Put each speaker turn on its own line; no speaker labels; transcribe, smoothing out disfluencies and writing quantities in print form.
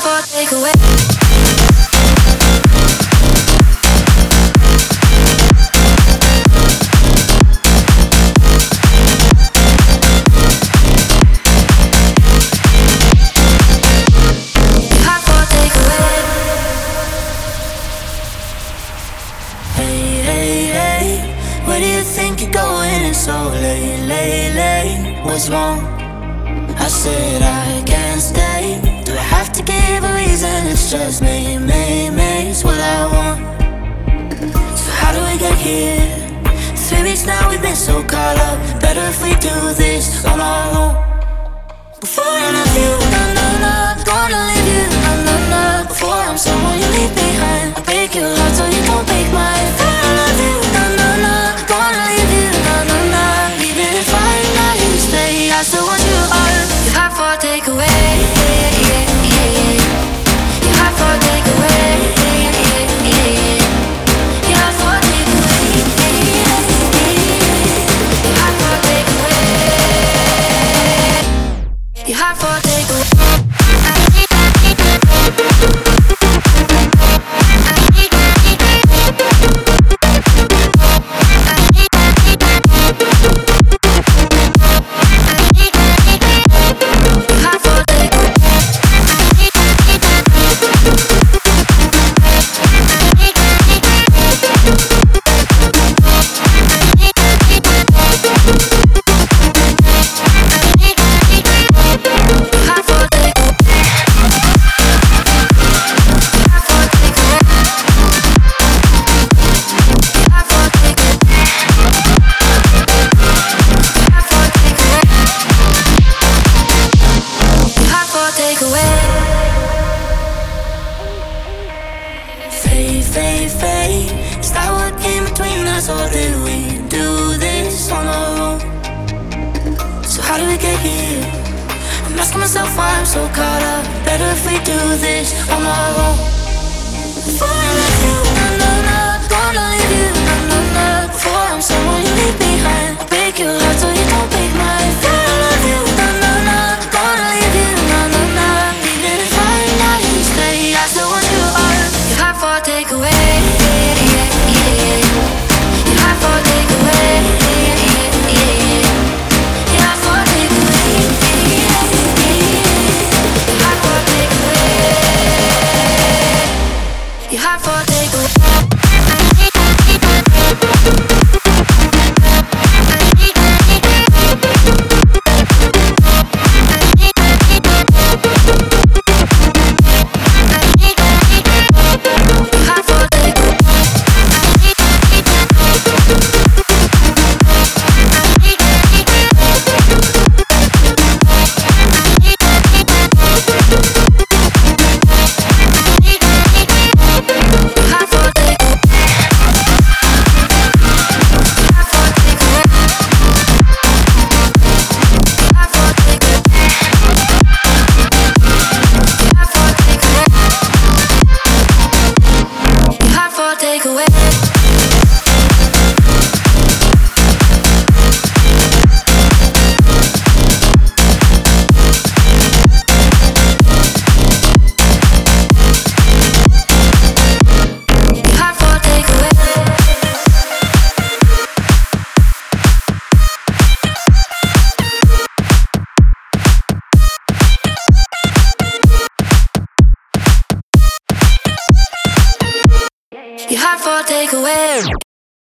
for takeaway.
Where do you think you're going? It's so late. What's wrong? I said I can't stay. Do I have to give a reason? It's just me, it's what I want. So how do we get here? 3 weeks now we've been so caught up. Better if we do this on our own. Before I love you, gonna leave you, before I'm someone you leave behind. I break your heart so you don't break mine. Before I love you, gonna leave you, even if I know you stay, I still want you all. You have for takeaway, you have for takeaway, you have for takeaway, you have for takeaway, you have for takeaway. Is that what came between us, or did we do this on our own? So how do we get here? I'm asking myself why I'm so caught up. Better if we do this on our own. Before I love you, gonna leave you, before I'm someone you leave behind. I break your heart so you don't break mine. Before I love you, gonna leave you, even if I know you stay, I still want you all. You have for takeaway. You have for takeaway. You have for takeaway.